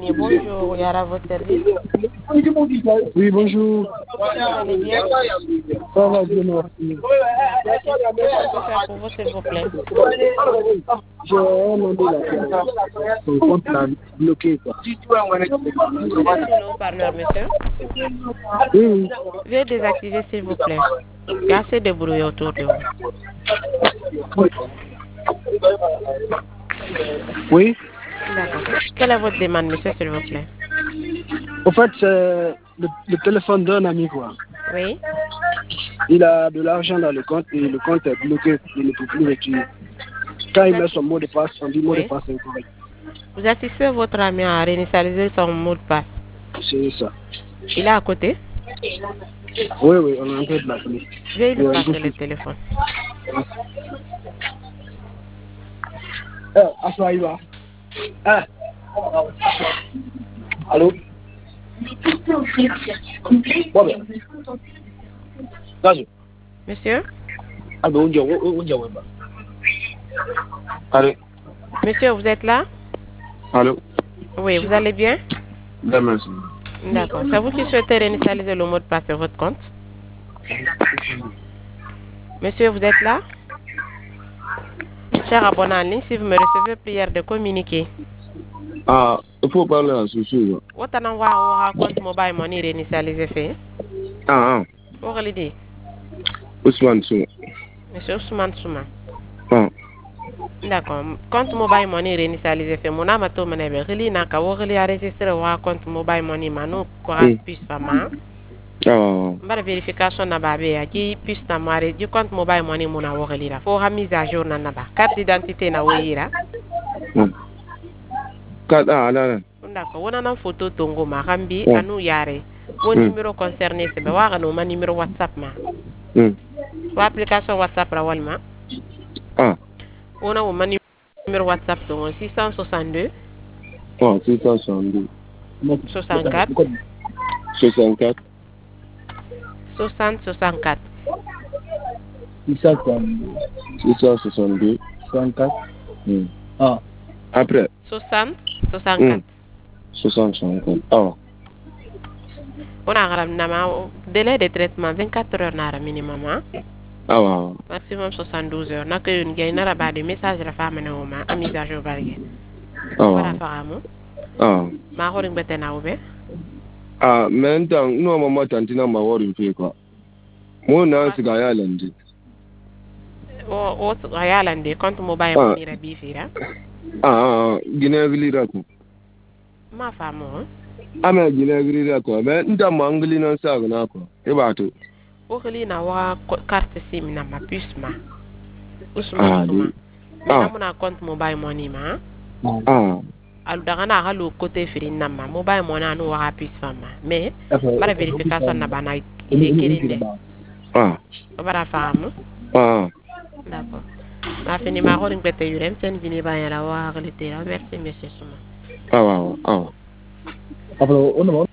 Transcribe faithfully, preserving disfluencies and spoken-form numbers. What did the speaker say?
Fournier, bonjour, Yara, votre service. Oui, bonjour. Vous allez bien? Ça va bien, merci. Qu'est-ce qu'on peut faire pour vous, s'il vous plaît? J'ai un nom de la son compte l'a bloqué, quoi. Vous êtes sur le haut-parleur, monsieur? Oui, oui. Veuillez désactiver, s'il vous plaît. Il y a assez de bruit autour de vous. Oui. D'accord. Quelle est votre demande, monsieur, s'il vous plaît? En fait, c'est le, le téléphone d'un ami, quoi. Oui. Il a de l'argent dans le compte et le compte est bloqué. Il ne peut plus retirer. Quand il met son mot de passe, on dit mot de Oui. passe incorrect. Vous assistez votre ami à réinitialiser son mot de passe. C'est ça. Il est à côté? Oui, oui, on est en train de l'appeler. Veuillez lui Euh, passer le téléphone. Eh, Asma, il va. Ah. Allô? Bon, ben. Vas-y. Monsieur? Ah, ben, on dit, on dit, on dit. Allô? Monsieur, vous êtes là? Allô? Oui, vous allez bien? Bien, merci. D'accord. C'est vous qui souhaitez réinitialiser le mot de passe sur votre compte? Monsieur, vous êtes là? Cher abonné en ligne, si vous me recevez, prière de communiquer. Ah, il faut parler à ce sujet. Vous avez un compte mobile money réinitialisé fait? Ah, ah. Vous allez dire? Ousmane Souma. Monsieur Ousmane Souma. Ah. D'accord. Compte mobile money réinitialisé fait. Mon âme tout mené. Reli n'a qu'à vous reli enregistrer un compte mobile money manu quoi plus fama. Ah. Mbara vérification na babé ya qui plus na mare du compte mobile money mon a vous reli la. Faut ha mise à jour na na ba. Carte d'identité na weyira. Carte ah là. D'accord. On a une photo tongo ma rambi anu yare. Mon numéro concerné c'est ba wa no ma numéro WhatsApp ma. Hmm. Wa application WhatsApp ra walma. Ah. On a mon numéro WhatsApp tongo six cent soixante-deux. Oh, six cent soixante-deux. soixante-quatre. soixante-quatre. soixante soixante-quatre. six cent soixante-deux. soixante-quatre. Hmm. Ah. Après. soixante soixante-quatre. soixante soixante-quatre. Ah. On a un délai de traitement vingt-quatre heures nara minimum. Hein? Ah ouais. Maximum soixante-douze heures. N'a que une gaine à bas de message la femme na oma à mise à jour barrière. Ah. Voilà faramu. Ah. Ma horing betena oube. Ah, maintenant, nous maman tantina ma wori pe quoi. Mo na siga ya landi. O o ayalande compte mobile money rabi fira. Ah, gina gilira ko. Ma famo. Ama gina gilira ko, mais nda mangli na sa na ko. E ba to. O khali na wa carte sim na ma puce ma. Ousmane Souma. Ah. Na compte mobile money ma. Ah. Alu daga na halu côté firin na ma mobile money anu wa puce fama. Mais para vérification na bana ikirinde. Ah. Bara famo. Ah. D'accord. Ma fini ma horing bete yurem sen vini ba yara wa realite. Merci monsieur Souma. Ah. Ah. Après, on a